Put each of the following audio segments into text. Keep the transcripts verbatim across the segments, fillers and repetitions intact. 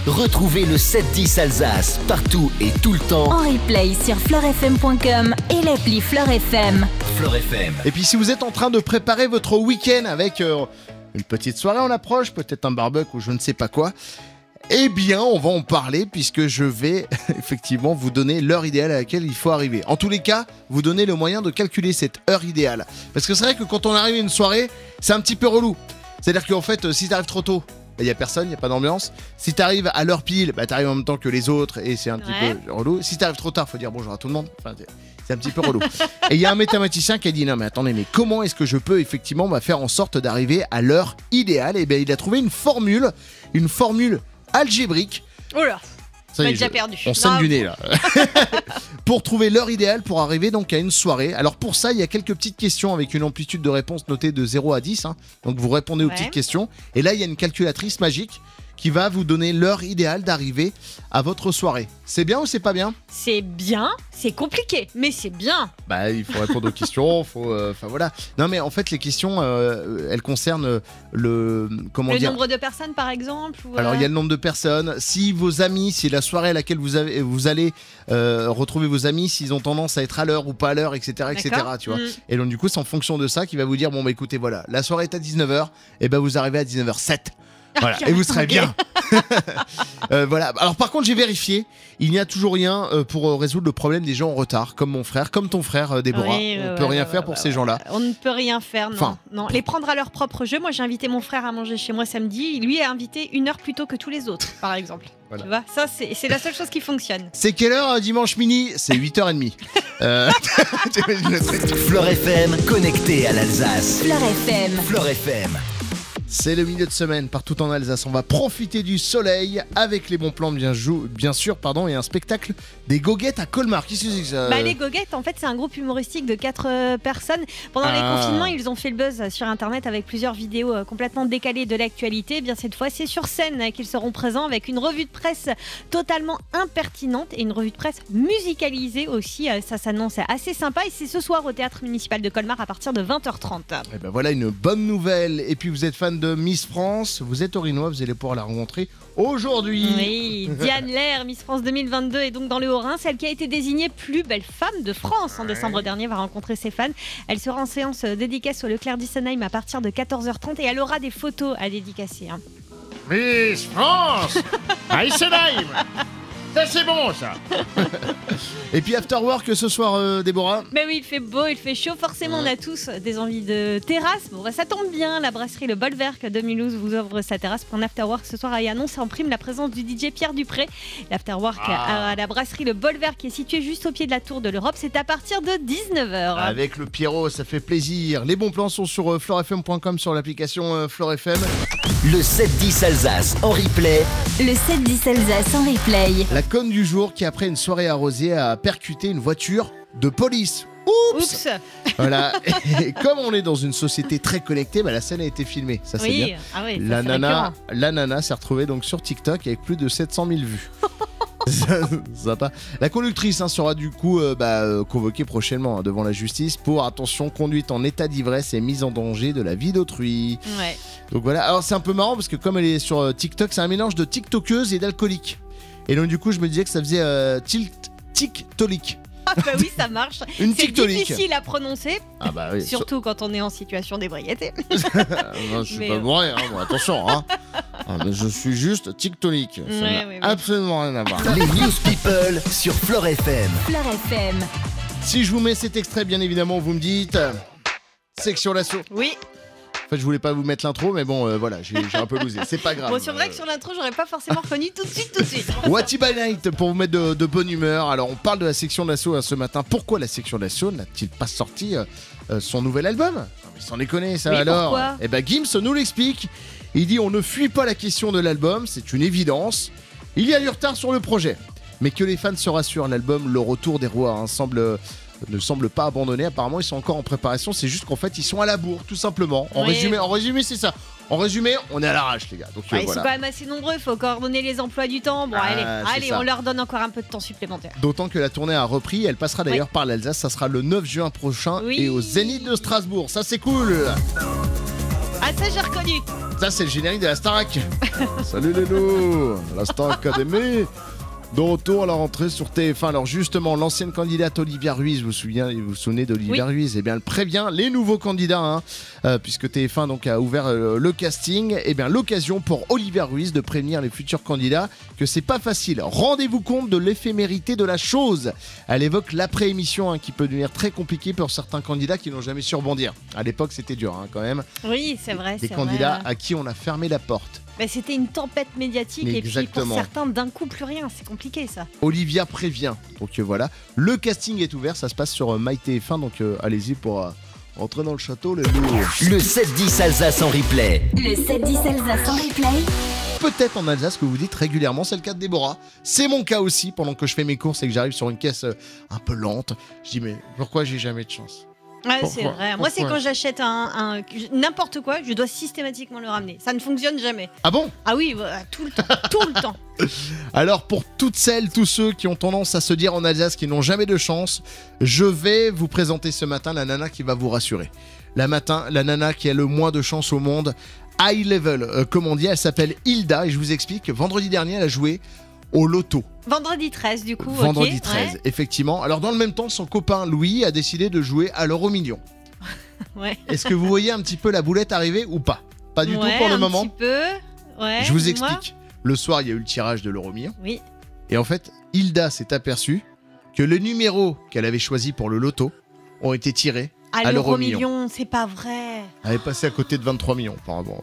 Retrouvez le sept dix Alsace partout et tout le temps en replay sur fleur f m point com et l'appli Fleur F M. Fleur F M. Et puis si vous êtes en train de préparer votre week-end avec euh, une petite soirée en approche, peut-être un barbecue ou je ne sais pas quoi, eh bien on va en parler puisque je vais effectivement vous donner l'heure idéale à laquelle il faut arriver. En tous les cas, vous donner le moyen de calculer cette heure idéale. Parce que c'est vrai que quand on arrive à une soirée, c'est un petit peu relou. C'est-à-dire qu'en fait, si t'arrives trop tôt, il n'y a personne, il n'y a pas d'ambiance. Si tu arrives à l'heure pile, bah, tu arrives en même temps que les autres et c'est un petit ouais. peu relou. Si tu arrives trop tard, il faut dire bonjour à tout le monde. Enfin, c'est un petit peu relou. Et il y a un mathématicien qui a dit non mais attendez, mais comment est-ce que je peux effectivement bah, faire en sorte d'arriver à l'heure idéale? Et bien il a trouvé une formule, une formule algébrique. Oh là, ça on y est est, déjà je, perdu. on saigne du nez là. Pour trouver l'heure idéale pour arriver donc à une soirée. Alors pour ça, il y a quelques petites questions avec une amplitude de réponse notée de zéro à dix. Hein. Donc vous répondez aux ouais. petites questions. Et là, il y a une calculatrice magique qui va vous donner l'heure idéale d'arriver à votre soirée. C'est bien ou c'est pas bien? C'est bien, c'est compliqué, mais c'est bien. Bah, il faut répondre aux questions, faut, enfin euh, voilà. Non mais en fait, les questions, euh, elles concernent le, comment le dire? nombre de personnes, par exemple. Ou Alors euh... il y a le nombre de personnes. Si vos amis, si la soirée à laquelle vous avez, vous allez euh, retrouver vos amis, s'ils ont tendance à être à l'heure ou pas à l'heure, et cetera, et cetera. Tu vois. Mmh. Et donc du coup, c'est en fonction de ça qu'il va vous dire bon bah écoutez voilà, la soirée est à dix-neuf heures, et ben bah, vous arrivez à dix-neuf heures sept. Voilà, et vous serez bien. euh, voilà. Alors par contre, j'ai vérifié, il n'y a toujours rien euh, pour euh, résoudre le problème des gens en retard, comme mon frère, comme ton frère, euh, Déborah. Oui, on ne ouais, peut ouais, rien ouais, faire ouais, pour ouais, ces ouais. gens-là. On ne peut rien faire, non. Enfin, non. Les prendre à leur propre jeu. Moi, j'ai invité mon frère à manger chez moi samedi. Lui est invité une heure plus tôt que tous les autres, par exemple. Voilà. Tu vois, ça, c'est, c'est la seule chose qui fonctionne. C'est quelle heure euh, dimanche midi? C'est huit heures trente. euh... Fleur F M, connecté à l'Alsace. Fleur F M. Fleur F M. C'est le milieu de semaine partout en Alsace. On va profiter du soleil avec les bons plans, bien, jou- bien sûr, pardon, et un spectacle des goguettes à Colmar. Qu'est-ce que c'est que ça? Bah, les goguettes, en fait, c'est un groupe humoristique de quatre euh, personnes. Pendant Ah. les confinements, ils ont fait le buzz sur Internet avec plusieurs vidéos euh, complètement décalées de l'actualité. Eh bien, cette fois, c'est sur scène euh, qu'ils seront présents avec une revue de presse totalement impertinente et une revue de presse musicalisée aussi. Euh, ça s'annonce assez sympa et c'est ce soir au Théâtre Municipal de Colmar à partir de vingt heures trente. Et ben voilà une bonne nouvelle. Et puis vous êtes fan de Miss France, vous êtes orinois, vous allez pouvoir la rencontrer aujourd'hui. Oui, Diane Lair, Miss France deux mille vingt-deux, est donc dans le Haut-Rhin. Celle qui a été désignée plus belle femme de France en décembre dernier va rencontrer ses fans. Elle sera en séance dédicace au Leclerc d'Issenheim à partir de quatorze heures trente et elle aura des photos à dédicacer. Hein. Miss France à Issenheim. Ça c'est bon ça. Et puis after work ce soir, euh, Déborah. Mais oui, il fait beau, il fait chaud. Forcément, on a tous des envies de terrasse. Bon, bah, ça tombe bien. La brasserie Le Bolwerk de Mulhouse vous offre sa terrasse pour un after work ce soir et annonce en prime la présence du D J Pierre Dupré. L'after work ah. à la brasserie Le Bolwerk qui est située juste au pied de la tour de l'Europe. C'est à partir de dix-neuf heures. Avec le Pierrot, ça fait plaisir. Les bons plans sont sur euh, fleur f m point com, sur l'application euh, Fleur F M. Le sept dix Alsace en replay. Le sept dix Alsace en replay. La conne du jour qui, après une soirée arrosée, a percuté une voiture de police. Oups, Oups. Voilà. Et comme on est dans une société très connectée, bah, la scène a été filmée. Ça, c'est oui. bien. Ah oui, ça, la, c'est nana, la nana s'est retrouvée donc sur TikTok avec plus de sept cent mille vues. Sympa. La conductrice hein, sera du coup euh, bah, euh, convoquée prochainement hein, devant la justice pour, attention, conduite en état d'ivresse et mise en danger de la vie d'autrui. Ouais. Donc voilà. Alors c'est un peu marrant parce que comme elle est sur euh, TikTok, c'est un mélange de TikTokeuse et d'alcoolique. Et donc du coup je me disais que ça faisait euh, tilt TikTolique. Ah bah oui, ça marche. Une c'est TikTolique. difficile à prononcer, Ah bah oui. surtout quand on est en situation d'ébriété. Non, je suis Mais pas euh... bourré, hein, bon, attention. Hein. Ah, mais je suis juste TikTolique. Ça Ouais, n'a ouais, ouais. absolument rien à voir. Les News People sur Fleur F M. Fleur F M. Si je vous mets cet extrait, bien évidemment, vous me dites section l'assaut. Oui. En fait, je voulais pas vous mettre l'intro, mais bon, euh, voilà, j'ai, j'ai un peu losé. C'est pas grave. Bon, c'est vrai que sur l'intro, j'aurais pas forcément reconnu tout de suite, tout de suite. What by Night pour vous mettre de, de bonne humeur. Alors, on parle de la section d'assaut hein, ce matin. Pourquoi la section d'assaut n'a-t-il pas sorti euh, euh, son nouvel album? Non, mais sans déconner, ça oui, alors. Pourquoi Eh ben, Gims nous l'explique. Il dit on ne fuit pas la question de l'album, c'est une évidence. Il y a du retard sur le projet, mais que les fans se rassurent, l'album Le Retour des Rois hein, semble ne semble pas abandonné. Apparemment, ils sont encore en préparation. C'est juste qu'en fait, ils sont à la bourre, tout simplement. En oui. résumé, en résumé, c'est ça. En résumé, on est à l'arrache, les gars. Donc, Ouais, euh, ils voilà. sont quand même assez nombreux. Il faut coordonner les emplois du temps. Bon, Ah, allez, c'est allez, ça. on leur donne encore un peu de temps supplémentaire. D'autant que la tournée a repris. Elle passera d'ailleurs Oui. par l'Alsace. Ça sera le neuf juin prochain Oui. et au Zénith de Strasbourg. Ça, c'est cool. Ah, ça, j'ai reconnu. Ça, c'est le générique de la Starac. Salut les loups, la Star Academy. De retour à la rentrée sur T F un. Alors justement, l'ancienne candidate Olivia Ruiz, vous vous souvenez, vous vous souvenez d'Olivia Oui. Ruiz, eh bien elle prévient les nouveaux candidats, hein, euh, puisque T F un donc a ouvert euh, le casting. Eh bien l'occasion pour Olivia Ruiz de prévenir les futurs candidats que c'est pas facile. Rendez-vous compte de l'éphémérité de la chose. Elle évoque l'après-émission, hein, qui peut devenir très compliqué pour certains candidats qui n'ont jamais su rebondir. À l'époque, c'était dur, hein, quand même. Oui, c'est vrai. Des c'est candidats vrai. à qui on a fermé la porte. Bah, c'était une tempête médiatique et puis Exactement. pour certains, d'un coup, plus rien. C'est compliqué ça. Olivia prévient. Donc euh, voilà, le casting est ouvert, ça se passe sur euh, MyTF un, donc euh, allez-y pour euh, entrer dans le château, les loups. Le sept dix Alsace en replay. Le sept dix Alsace en replay. Peut-être en Alsace que vous dites régulièrement, c'est le cas de Déborah. C'est mon cas aussi, pendant que je fais mes courses et que j'arrive sur une caisse euh, un peu lente. Je dis, mais pourquoi j'ai jamais de chance? Ouais, Pourquoi c'est vrai. Moi, c'est Pourquoi quand j'achète un, un- n'importe quoi, je dois systématiquement le ramener. Ça ne fonctionne jamais. Ah bon? Ah oui, voilà, tout le temps, tout le temps. Alors pour toutes celles, tous ceux qui ont tendance à se dire en Alsace qu'ils n'ont jamais de chance, je vais vous présenter ce matin la nana qui va vous rassurer. La, matin, la nana qui a le moins de chance au monde, high level, euh, comme on dit, elle s'appelle Hilda et je vous explique, vendredi dernier elle a joué au loto. Vendredi treize, du coup. ok, Vendredi ouais. treize, effectivement. Alors dans le même temps, son copain Louis a décidé de jouer à l'euro million. Ouais. Est-ce que vous voyez un petit peu la boulette arriver ou pas? Pas du Ouais, tout pour le un moment. petit peu. Ouais, Je vous dis-moi. explique. Le soir, il y a eu le tirage de l'euro million. Oui. Et en fait, Hilda s'est aperçue que les numéros qu'elle avait choisis pour le loto ont été tirés À à l'euro l'euro million. million, c'est pas vrai. Elle est passée à côté de vingt-trois millions. Apparemment.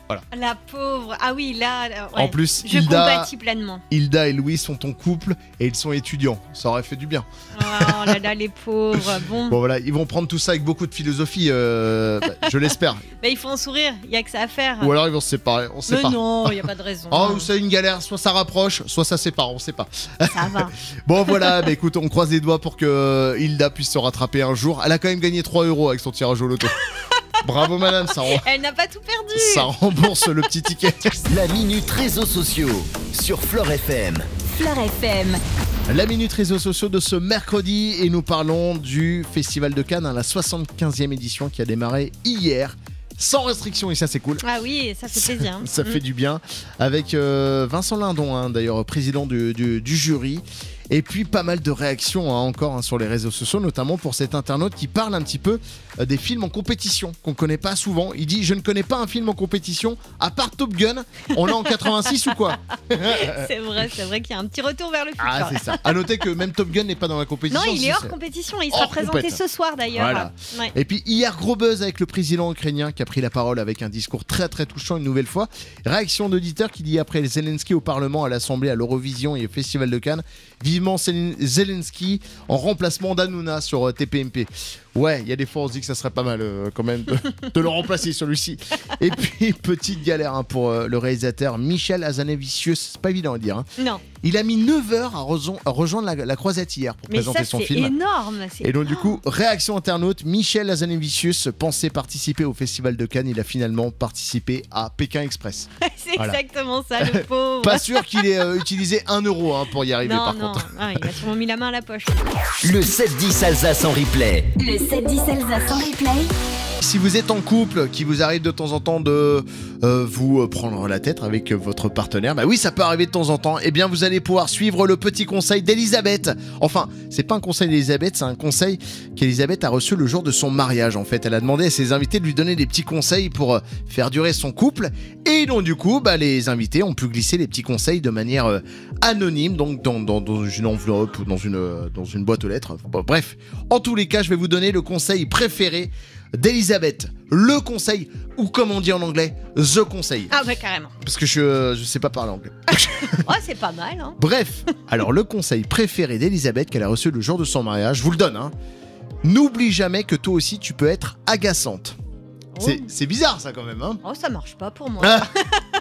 La pauvre. Ah oui, là. là, ouais. En plus, Je Hilda, compatis pleinement. Hilda et Louis sont en couple et ils sont étudiants. Ça aurait fait du bien. Oh là là, les pauvres. Bon, Bon voilà, ils vont prendre tout ça avec beaucoup de philosophie, euh, bah, je l'espère. bah, il faut en sourire. Il y a que ça à faire. Ou alors ils vont se séparer, on sait Mais pas. non, il y a pas de raison. Oh, c'est une galère, soit ça rapproche, soit ça sépare, on sait pas. Ça va. Bon voilà, bah écoute, on croise les doigts pour que Hilda puisse se rattraper un jour. Elle a quand même gagné trois euros avec son tirage au loto. Bravo madame, ça, rem- Elle n'a pas tout perdu. ça rembourse le petit ticket. La minute réseaux sociaux sur Fleur F M. Fleur F M. La minute réseaux sociaux de ce mercredi et nous parlons du Festival de Cannes, hein, la soixante-quinzième édition qui a démarré hier. Sans restriction et ça c'est cool. Ah oui, ça fait plaisir. hein. Ça Mm. fait du bien. Avec euh, Vincent Lindon, hein, d'ailleurs président du, du- du jury. Et puis pas mal de réactions, hein, encore, hein, sur les réseaux sociaux, notamment pour cet internaute qui parle un petit peu euh, des films en compétition qu'on connaît pas souvent. Il dit, je ne connais pas un film en compétition à part Top Gun. On est en quatre-vingt-six ou quoi? C'est vrai, c'est vrai qu'il y a un petit retour vers le futur. Ah c'est ça. À noter que même Top Gun n'est pas dans la compétition. non, il si est hors c'est- compétition. Il hors sera présenté compète. ce soir d'ailleurs. Voilà. Ouais. Et puis hier, gros buzz avec le président ukrainien qui a pris la parole avec un discours très très touchant une nouvelle fois. Réaction d'auditeur qui dit après Zelensky au Parlement, à l'Assemblée, à l'Eurovision et au Festival de Cannes, vivement Zelen- Zelensky en remplacement d'Hanouna sur euh, T P M P. Ouais, il y a des fois on se dit que ça serait pas mal euh, quand même de, de le remplacer celui-ci. Et puis petite galère, hein, pour euh, le réalisateur Michel Hazanavicius, c'est pas évident à dire. hein. Non, Il a mis neuf heures à, rejo- à rejoindre la, la croisette hier pour mais présenter ça son c'est film. énorme. c'est- Et donc du coup, réaction internaute, Michel Hazanavicius pensait participer au Festival de Cannes, il a finalement participé à Pékin Express. c'est Voilà. exactement ça, le pauvre. Pas sûr qu'il ait euh, utilisé un euro, hein, pour y arriver non, par non, contre. Ah, il a sûrement mis la main à la poche. Le sept dix Alsace en replay. Le sept dix Alsace en replay. Si vous êtes en couple, qu'il vous arrive de temps en temps de euh, vous euh, prendre la tête avec euh, votre partenaire, bah oui, ça peut arriver de temps en temps, eh bien vous allez pouvoir suivre le petit conseil d'Elisabeth. Enfin, c'est pas un conseil d'Elisabeth, c'est un conseil qu'Elisabeth a reçu le jour de son mariage. En fait, elle a demandé à ses invités de lui donner des petits conseils pour euh, faire durer son couple. Et donc du coup, bah, les invités ont pu glisser les petits conseils de manière euh, anonyme, donc dans, dans- dans une enveloppe ou dans une, euh, dans une boîte aux lettres. Bon, bref, en tous les cas, je vais vous donner le conseil préféré d'Elisabeth. Le conseil, ou comme on dit en anglais, the conseil. Ah bah carrément. Parce que je, je sais pas parler anglais. Oh, c'est pas mal, hein. Bref, alors le conseil préféré d'Elisabeth qu'elle a reçu le jour de son mariage, je vous le donne, hein. N'oublie jamais que toi aussi tu peux être agaçante. Oh. C'est, c'est bizarre ça quand même, hein. Oh, ça marche pas pour moi. Ah.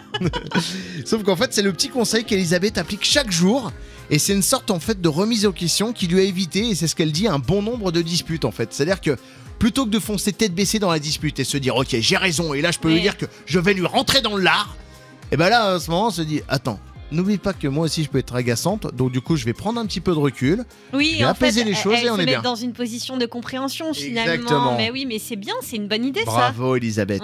Sauf qu'en fait c'est le petit conseil qu'Elisabeth applique chaque jour. Et c'est une sorte en fait de remise en question qui lui a évité, et c'est ce qu'elle dit, un bon nombre de disputes en fait. C'est-à-dire que plutôt que de foncer tête baissée dans la dispute et se dire ok j'ai raison et là je peux Mais- lui dire que je vais lui rentrer dans le lard, et ben là à ce moment on se dit attends, n'oublie pas que moi aussi je peux être agaçante, donc du coup je vais prendre un petit peu de recul. Oui, Je vais en apaiser fait, les choses elle, et on se est met bien. dans une position de compréhension finalement. Exactement. Mais oui, mais c'est bien, c'est une bonne idée Bravo Elisabeth. ça. Ouais.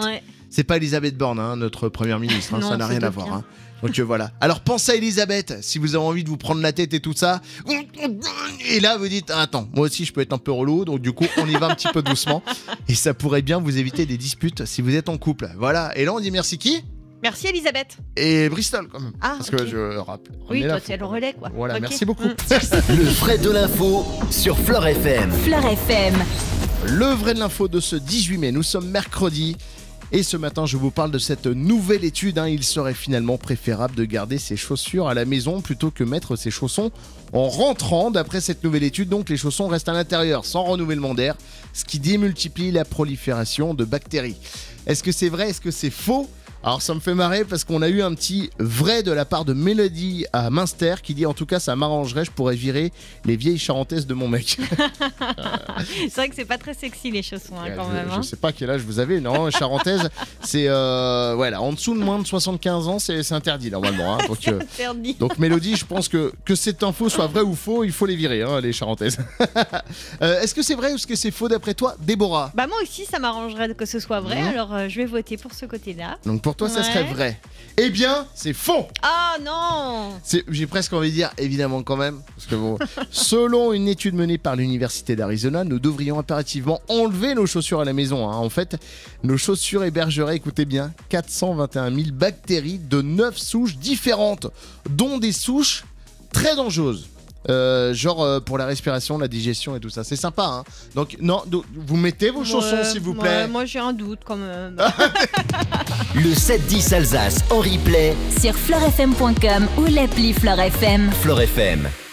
C'est pas Elisabeth Borne, hein, notre première ministre, hein, Non, ça n'a on rien se à doute voir. bien. Hein. Donc euh, voilà. Alors pensez à Elisabeth, si vous avez envie de vous prendre la tête et tout ça. Et là vous dites, ah, attends, moi aussi je peux être un peu relou, donc du coup on y va un petit peu doucement. Et ça pourrait bien vous éviter des disputes si vous êtes en couple. Voilà. Et là on dit merci qui ? Merci Elisabeth. Et Bristol quand même. Ah, Parce ok. que je rappelle. on Oui, est là, toi faut- tu es le relais quoi. Voilà, Ok. merci beaucoup. Mm. Le vrai de l'info sur Fleur F M. Fleur F M. Le vrai de l'info de ce dix-huit mai, nous sommes mercredi. Et ce matin, je vous parle de cette nouvelle étude. Hein. Il serait finalement préférable de garder ses chaussures à la maison plutôt que mettre ses chaussons en rentrant. D'après cette nouvelle étude, donc les chaussons restent à l'intérieur sans renouvellement d'air, ce qui démultiplie la prolifération de bactéries. Est-ce que c'est vrai ? Est-ce que c'est faux ? Alors ça me fait marrer parce qu'on a eu un petit vrai de la part de Mélodie à Münster qui dit en tout cas ça m'arrangerait, je pourrais virer les vieilles charentaises de mon mec. C'est vrai que c'est pas très sexy les chaussons hein, quand je, même. je hein. sais pas quel âge vous avez, non, charentaise, c'est euh, voilà, en dessous de moins de soixante-quinze ans, c'est, c'est interdit normalement. Hein, donc, euh, Interdit. donc Mélodie, je pense que que cette info soit vraie ou faux, il faut les virer, hein, les charentaises. Euh, est-ce que c'est vrai ou est-ce que c'est faux d'après toi, Déborah ? Bah moi aussi ça m'arrangerait que ce soit vrai, Mhm. alors euh, je vais voter pour ce côté-là. Donc pour toi, ça Ouais. serait vrai. Eh bien, c'est faux. Ah non. C'est, j'ai presque envie de dire évidemment quand même, parce que bon, selon une étude menée par l'université d'Arizona, nous devrions impérativement enlever nos chaussures à la maison. Hein. En fait, nos chaussures hébergeraient, écoutez bien, quatre cent vingt et un mille bactéries de neuf souches différentes, dont des souches très dangereuses. Euh, genre euh, pour la respiration, la digestion et tout ça. C'est sympa, hein. Donc non, do- vous mettez vos chaussons Ouais, s'il vous ouais, plaît. moi j'ai un doute quand même. Le sept dix Alsace en replay. Sur fleurfm point com ou l'appli Fleur F M. Fleur F M.